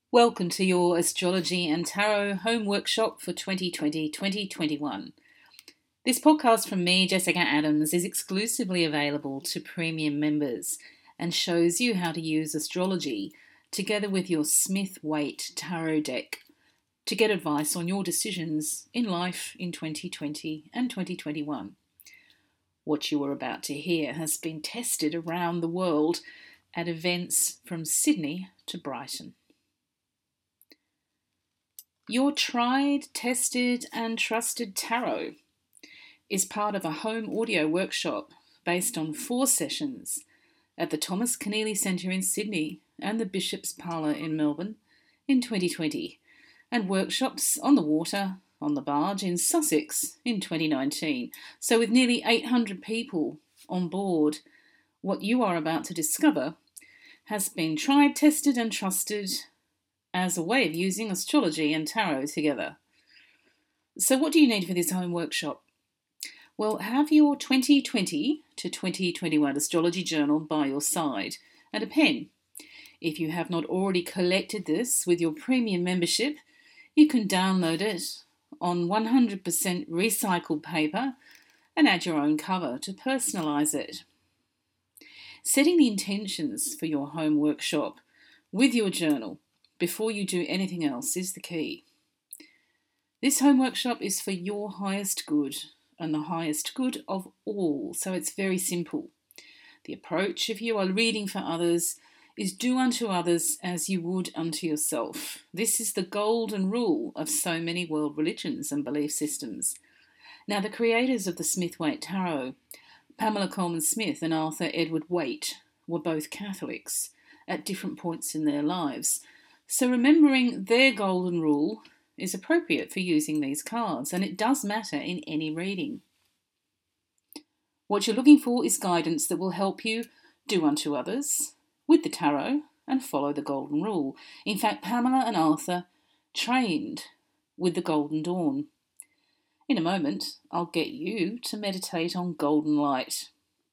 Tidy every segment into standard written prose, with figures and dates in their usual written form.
Welcome to your Astrology and Tarot Home Workshop for 2020-2021. This podcast from me, Jessica Adams, is exclusively available to premium members and shows you how to use astrology together with your Smith-Waite Tarot deck to get advice on your decisions in life in 2020 and 2021. What you are about to hear has been tested around the world at events from Sydney to Brighton. Your tried, tested and trusted tarot is part of a home audio workshop based on 4 sessions at the Thomas Keneally Centre in Sydney and the Bishop's Parlour in Melbourne in 2020, and workshops on the water, on the barge in Sussex in 2019. So with nearly 800 people on board, what you are about to discover has been tried, tested and trusted as a way of using astrology and tarot together. So what do you need for this home workshop? Well, have your 2020 to 2021 astrology journal by your side and a pen. If you have not already collected this with your premium membership, you can download it on 100% recycled paper and add your own cover to personalise it. Setting the intentions for your home workshop with your journal before you do anything else is the key. This home workshop is for your highest good and the highest good of all, so it's very simple. The approach, if you are reading for others, is do unto others as you would unto yourself. This is the golden rule of so many world religions and belief systems. Now, the creators of the Smith-Waite Tarot, Pamela Colman Smith and Arthur Edward Waite, were both Catholics at different points in their lives. So remembering their golden rule is appropriate for using these cards, and it does matter in any reading. What you're looking for is guidance that will help you do unto others with the tarot and follow the golden rule. In fact, Pamela and Arthur trained with the Golden Dawn. In a moment, I'll get you to meditate on golden light.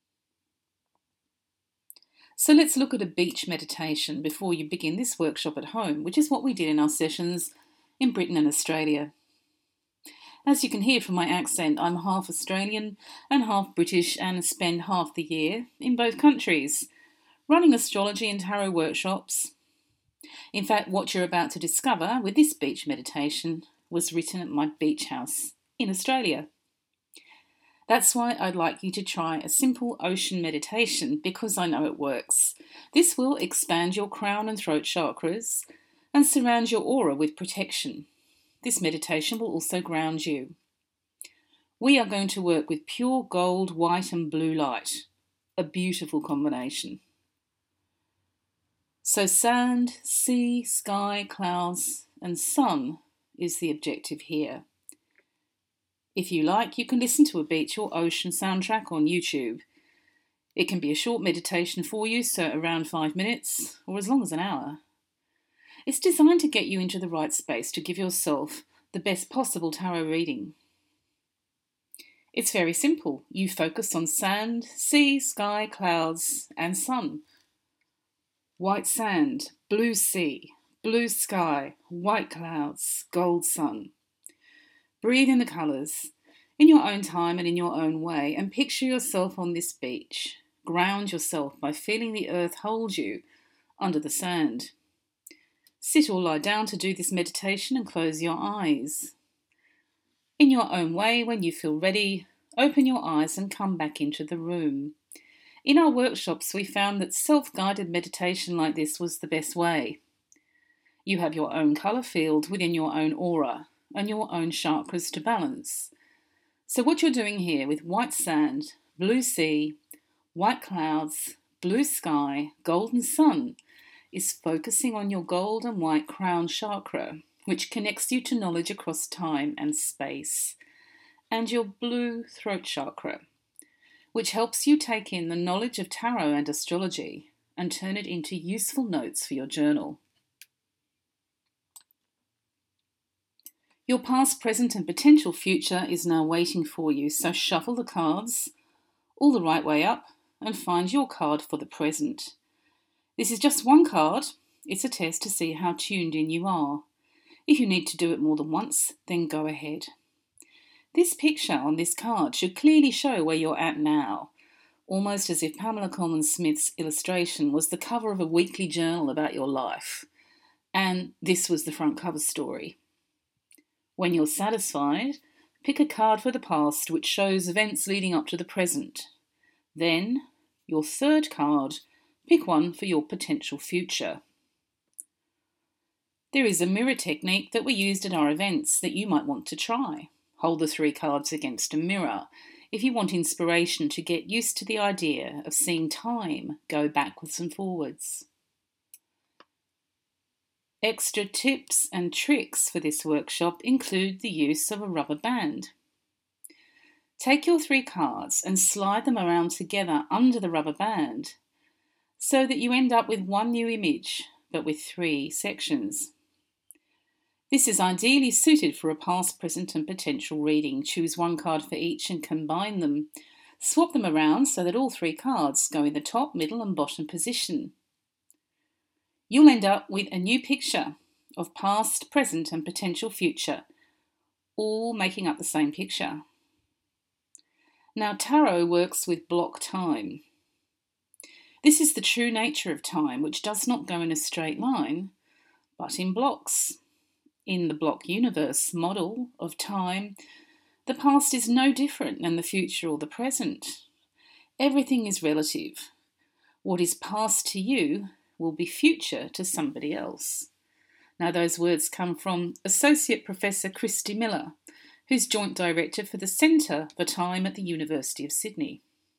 So let's look at a beach meditation before you begin this workshop at home, which is what we did in our sessions in Britain and Australia. As you can hear from my accent, I'm half Australian and half British and spend half the year in both countries, running astrology and tarot workshops. In fact, what you're about to discover with this beach meditation was written at my beach house in Australia. That's why I'd like you to try a simple ocean meditation, because I know it works. This will expand your crown and throat chakras and surround your aura with protection. This meditation will also ground you. We are going to work with pure gold, white and blue light, a beautiful combination. So sand, sea, sky, clouds and sun is the objective here. If you like, you can listen to a beach or ocean soundtrack on YouTube. It can be a short meditation for you, so around 5 minutes, or as long as an hour. It's designed to get you into the right space to give yourself the best possible tarot reading. It's very simple. You focus on sand, sea, sky, clouds, and sun. White sand, blue sea, blue sky, white clouds, gold sun. Breathe in the colours, in your own time and in your own way, and picture yourself on this beach. Ground yourself by feeling the earth hold you under the sand. Sit or lie down to do this meditation and close your eyes. In your own way, when you feel ready, open your eyes and come back into the room. In our workshops, we found that self-guided meditation like this was the best way. You have your own colour field within your own aura and your own chakras to balance. So what you're doing here with white sand, blue sea, white clouds, blue sky, golden sun is focusing on your gold and white crown chakra, which connects you to knowledge across time and space, and your blue throat chakra, which helps you take in the knowledge of tarot and astrology and turn it into useful notes for your journal. Your past, present and potential future is now waiting for you, so shuffle the cards all the right way up and find your card for the present. This is just one card It's a test to see how tuned in you are. If you need to do it more than once, then go ahead. This picture on this card should clearly show where you're at now, almost as if Pamela Colman-Smith's illustration was the cover of a weekly journal about your life, and this was the front cover story. When you're satisfied, pick a card for the past which shows events leading up to the present. Then, your third card, pick one for your potential future. There is a mirror technique that we used at our events that you might want to try. Hold the 3 cards against a mirror if you want inspiration to get used to the idea of seeing time go backwards and forwards. Extra tips and tricks for this workshop include the use of a rubber band. Take your 3 cards and slide them around together under the rubber band so that you end up with one new image, but with 3 sections. This is ideally suited for a past, present and potential reading. Choose 1 card for each and combine them. Swap them around so that all 3 cards go in the top, middle and bottom position. You'll end up with a new picture of past, present and potential future, all making up the same picture. Now, tarot works with block time. This is the true nature of time, which does not go in a straight line, but in blocks. In the block universe model of time, the past is no different than the future or the present. Everything is relative. What is past to you will be future to somebody else. Now, those words come from Associate Professor Christy Miller, who's Joint Director for the Centre for Time at the University of Sydney.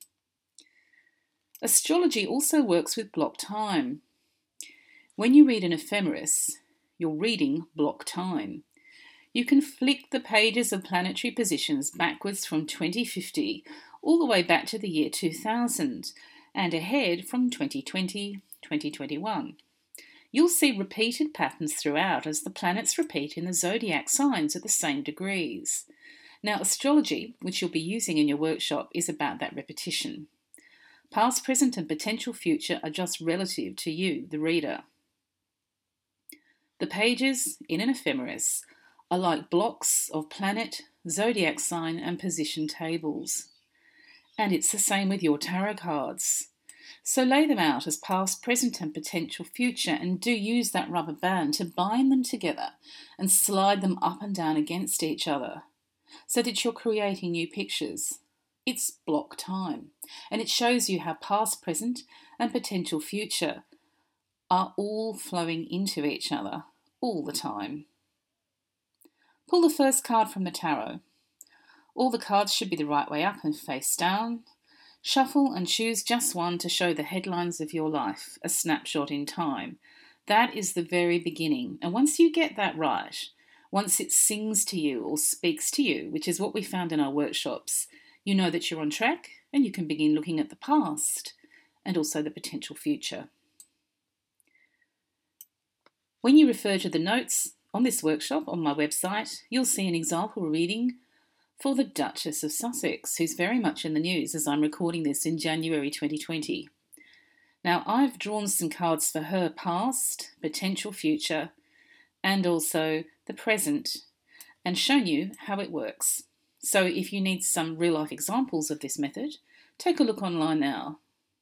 Astrology also works with block time. When you read an ephemeris, you're reading block time. You can flick the pages of planetary positions backwards from 2050 all the way back to the year 2000 and ahead from 2020, 2021. You'll see repeated patterns throughout as the planets repeat in the zodiac signs at the same degrees. Now, astrology, which you'll be using in your workshop, is about that repetition. Past, present and potential future are just relative to you, the reader. The pages in an ephemeris are like blocks of planet, zodiac sign and position tables. And it's the same with your tarot cards. So lay them out as past, present and potential future and do use that rubber band to bind them together and slide them up and down against each other so that you're creating new pictures. It's block time and it shows you how past, present and potential future are all flowing into each other all the time. Pull the first card from the tarot. All the cards should be the right way up and face down. Shuffle and choose just one to show the headlines of your life, a snapshot in time. That is the very beginning. And once you get that right, once it sings to you or speaks to you, which is what we found in our workshops, you know that you're on track and you can begin looking at the past and also the potential future. When you refer to the notes on this workshop on my website, you'll see an example reading for the Duchess of Sussex, who's very much in the news as I'm recording this in January 2020. Now, I've drawn some cards for her past, potential future, and also the present, and shown you how it works. So if you need some real-life examples of this method, take a look online now.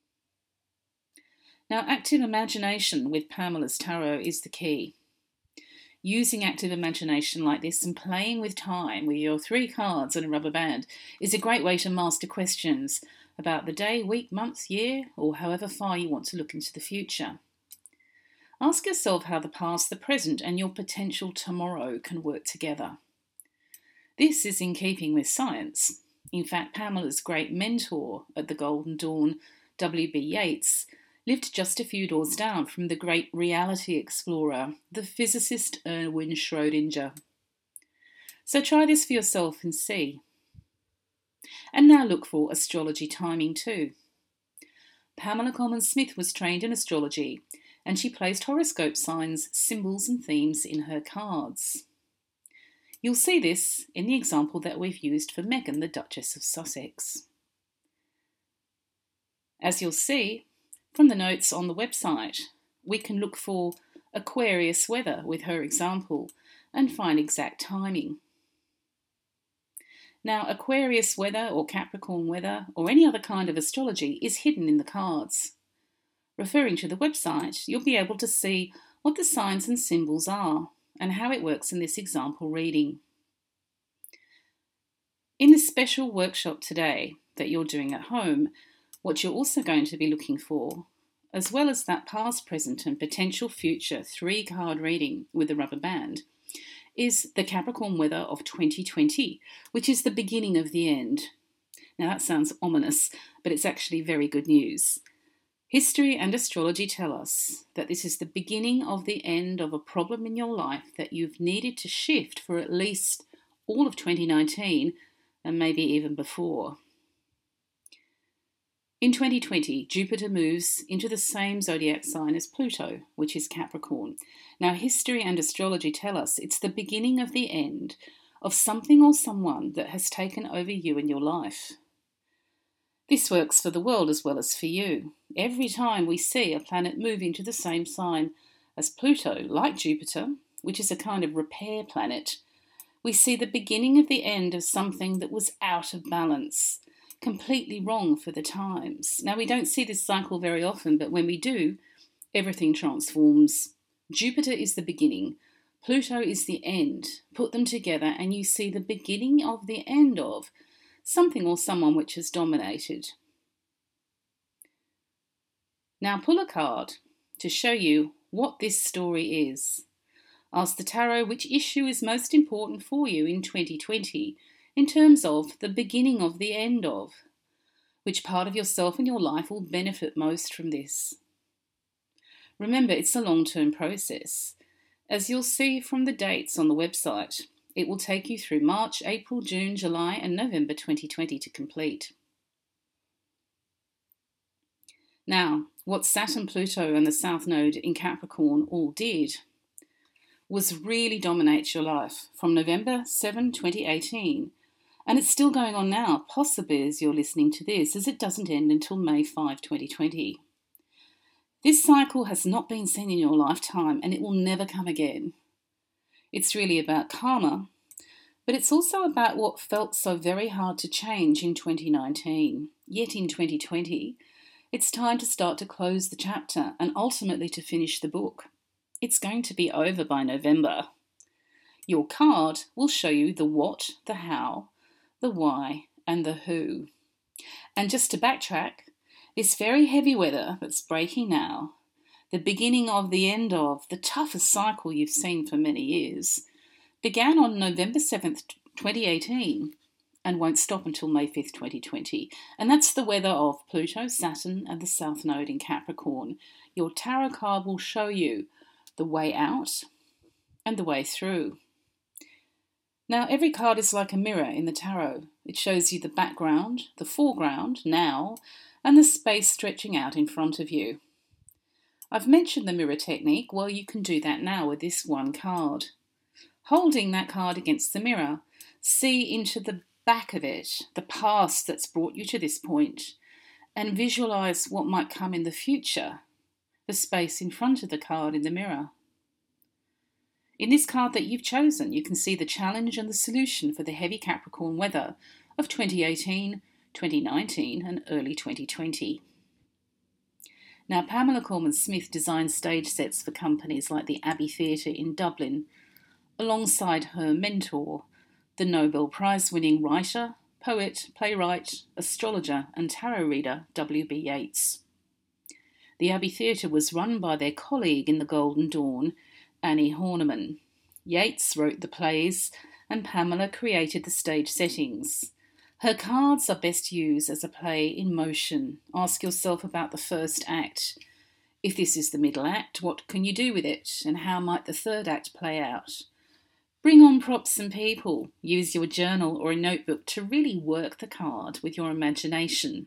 Now, active imagination with Pamela's Tarot is the key. Using active imagination like this and playing with time with your 3 cards and a rubber band is a great way to master questions about the day, week, month, year, or however far you want to look into the future. Ask yourself how the past, the present, and your potential tomorrow can work together. This is in keeping with science. In fact, Pamela's great mentor at the Golden Dawn, W.B. Yeats, lived just a few doors down from the great reality explorer, the physicist Erwin Schrödinger. So try this for yourself and see. And now look for astrology timing too. Pamela Colman-Smith was trained in astrology and she placed horoscope signs, symbols and themes in her cards. You'll see this in the example that we've used for Meghan, the Duchess of Sussex. As you'll see, from the notes on the website, we can look for Aquarius weather with her example and find exact timing. Now, Aquarius weather or Capricorn weather or any other kind of astrology is hidden in the cards. Referring to the website, you'll be able to see what the signs and symbols are and how it works in this example reading. In this special workshop today that you're doing at home, what you're also going to be looking for, as well as that past, present and potential future 3-card reading with the rubber band, is the Capricorn weather of 2020, which is the beginning of the end. Now that sounds ominous, but it's actually very good news. History and astrology tell us that this is the beginning of the end of a problem in your life that you've needed to shift for at least all of 2019 and maybe even before. In 2020, Jupiter moves into the same zodiac sign as Pluto, which is Capricorn. Now, history and astrology tell us it's the beginning of the end of something or someone that has taken over you and your life. This works for the world as well as for you. Every time we see a planet move into the same sign as Pluto, like Jupiter, which is a kind of repair planet, we see the beginning of the end of something that was out of balance, completely wrong for the times. Now, we don't see this cycle very often, but when we do, everything transforms. Jupiter is the beginning, Pluto is the end. Put them together and you see the beginning of the end of something or someone which has dominated. Now pull a card to show you what this story is. Ask the tarot which issue is most important for you in 2020 in terms of the beginning of the end of. Which part of yourself and your life will benefit most from this? Remember, it's a long-term process. As you'll see from the dates on the website, it will take you through March, April, June, July and November 2020 to complete. Now, what Saturn, Pluto and the South Node in Capricorn all did was really dominate your life from November 7, 2018. And it's still going on now, possibly as you're listening to this, as it doesn't end until May 5, 2020. This cycle has not been seen in your lifetime and it will never come again. It's really about karma, but it's also about what felt so very hard to change in 2019. Yet in 2020, it's time to start to close the chapter and ultimately to finish the book. It's going to be over by November. Your card will show you the what, the how, the why and the who. And just to backtrack, this very heavy weather that's breaking now, the beginning of the end of the toughest cycle you've seen for many years, began on November 7th, 2018 and won't stop until May 5th, 2020. And that's the weather of Pluto, Saturn and the South Node in Capricorn. Your tarot card will show you the way out and the way through. Now, every card is like a mirror in the tarot. It shows you the background, the foreground, now, and the space stretching out in front of you. I've mentioned the mirror technique. Well, you can do that now with this one card. Holding that card against the mirror, see into the back of it, the past that's brought you to this point, and visualise what might come in the future, the space in front of the card in the mirror. In this card that you've chosen, you can see the challenge and the solution for the heavy Capricorn weather of 2018, 2019 and early 2020. Now, Pamela Colman-Smith designed stage sets for companies like the Abbey Theatre in Dublin, alongside her mentor, the Nobel Prize-winning writer, poet, playwright, astrologer and tarot reader W.B. Yeats. The Abbey Theatre was run by their colleague in the Golden Dawn, Annie Horniman. Yeats wrote the plays and Pamela created the stage settings. Her cards are best used as a play in motion. Ask yourself about the first act. If this is the middle act, what can you do with it? And how might the third act play out? Bring on props and people. Use your journal or a notebook to really work the card with your imagination.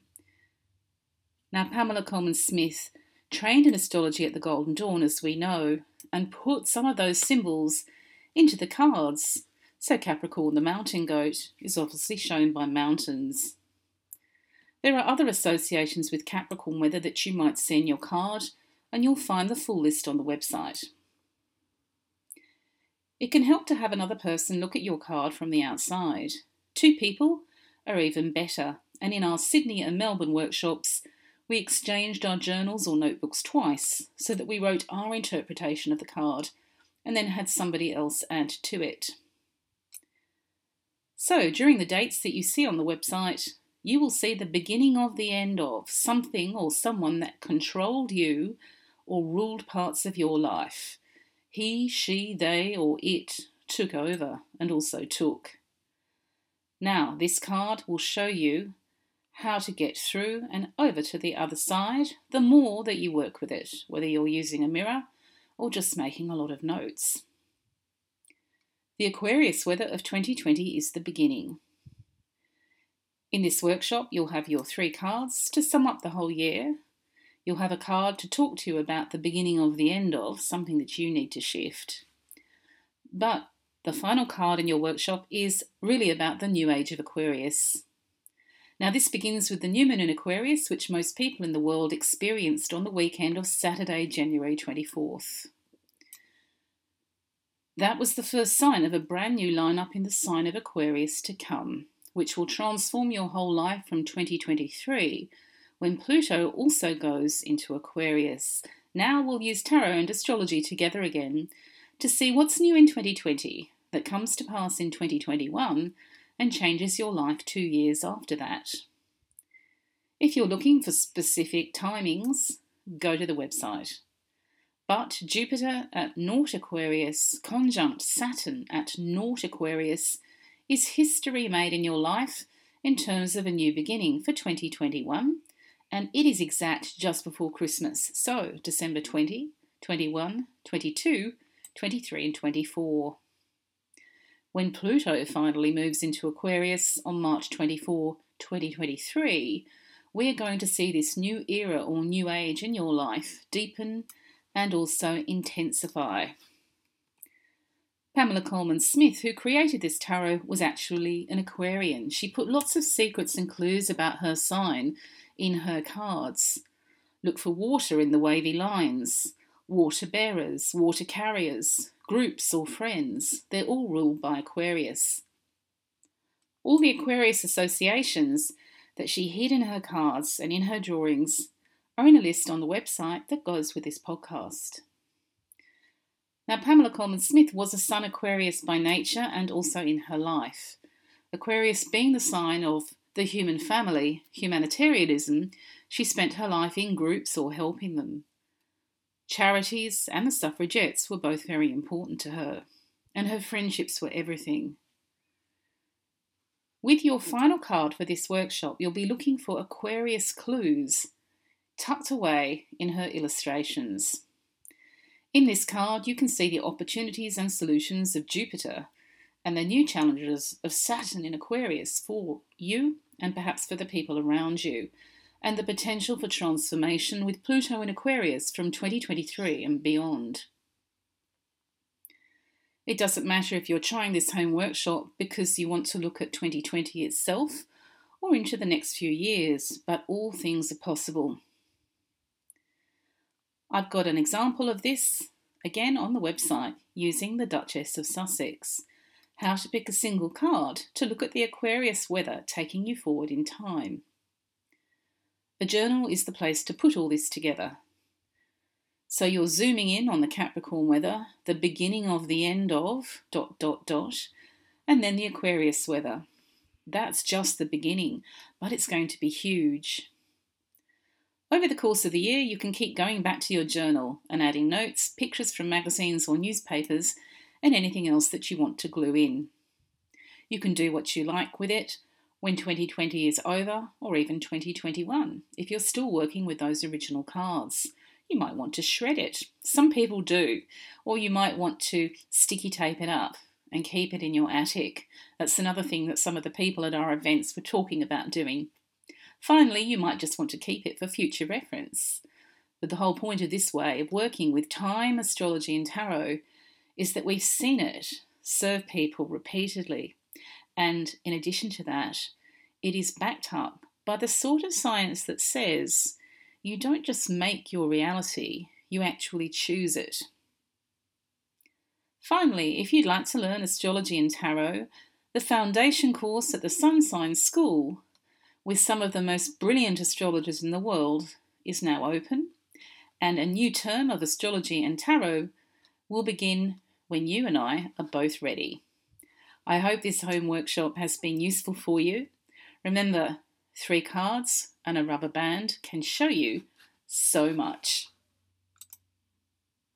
Now, Pamela Colman-Smith trained in astrology at the Golden Dawn, as we know, and put some of those symbols into the cards. So Capricorn, the mountain goat, is obviously shown by mountains. There are other associations with Capricorn weather that you might see in your card, and you'll find the full list on the website. It can help to have another person look at your card from the outside. 2 people are even better, and in our Sydney and Melbourne workshops, we exchanged our journals or notebooks twice so that we wrote our interpretation of the card and then had somebody else add to it. So, during the dates that you see on the website, you will see the beginning of the end of something or someone that controlled you or ruled parts of your life. He, she, they, or it took over and also took. Now, this card will show you how to get through and over to the other side the more that you work with it, whether you're using a mirror or just making a lot of notes. The Aquarius weather of 2020 is the beginning. In this workshop, you'll have your 3 cards to sum up the whole year. You'll have a card to talk to you about the beginning of the end of, something that you need to shift. But the final card in your workshop is really about the new age of Aquarius. Now, this begins with the new moon in Aquarius, which most people in the world experienced on the weekend of Saturday, January 24th. That was the first sign of a brand new lineup in the sign of Aquarius to come, which will transform your whole life from 2023, when Pluto also goes into Aquarius. Now we'll use tarot and astrology together again to see what's new in 2020 that comes to pass in 2021 and changes your life 2 years after that. If you're looking for specific timings, go to the website. But Jupiter at Naught Aquarius conjunct Saturn at Naught Aquarius is history made in your life in terms of a new beginning for 2021, and it is exact just before Christmas, so December 20, 21, 22, 23 and 24. When Pluto finally moves into Aquarius on March 24, 2023, we're going to see this new era or new age in your life deepen and also intensify. Pamela Colman Smith, who created this tarot, was actually an Aquarian. She put lots of secrets and clues about her sign in her cards. Look for water in the wavy lines, water bearers, water carriers, groups or friends. They're all ruled by Aquarius. All the Aquarius associations that she hid in her cards and in her drawings are in a list on the website that goes with this podcast. Now, Pamela Colman Smith was a Sun Aquarius by nature and also in her life. Aquarius being the sign of the human family, humanitarianism, she spent her life in groups or helping them. Charities and the suffragettes were both very important to her, and her friendships were everything. With your final card for this workshop, you'll be looking for Aquarius clues tucked away in her illustrations. In this card, you can see the opportunities and solutions of Jupiter and the new challenges of Saturn in Aquarius for you and perhaps for the people around you, and the potential for transformation with Pluto in Aquarius from 2023 and beyond. It doesn't matter if you're trying this home workshop because you want to look at 2020 itself or into the next few years, but all things are possible. I've got an example of this, again on the website, using the Duchess of Sussex. How to pick a single card to look at the Aquarius weather taking you forward in time. A journal is the place to put all this together. So you're zooming in on the Capricorn weather, the beginning of the end of ... and then the Aquarius weather. That's just the beginning, but it's going to be huge. Over the course of the year, you can keep going back to your journal and adding notes, pictures from magazines or newspapers, and anything else that you want to glue in. You can do what you like with it when 2020 is over, or even 2021, if you're still working with those original cards. You might want to shred it. Some people do. Or you might want to sticky tape it up and keep it in your attic. That's another thing that some of the people at our events were talking about doing. Finally, you might just want to keep it for future reference. But the whole point of this way of working with time, astrology and tarot is that we've seen it serve people repeatedly. And in addition to that, it is backed up by the sort of science that says you don't just make your reality, you actually choose it. Finally, if you'd like to learn astrology and tarot, the foundation course at the Sun Signs School, with some of the most brilliant astrologers in the world, is now open, and a new term of astrology and tarot will begin when you and I are both ready. I hope this home workshop has been useful for you. Remember, 3 cards and a rubber band can show you so much.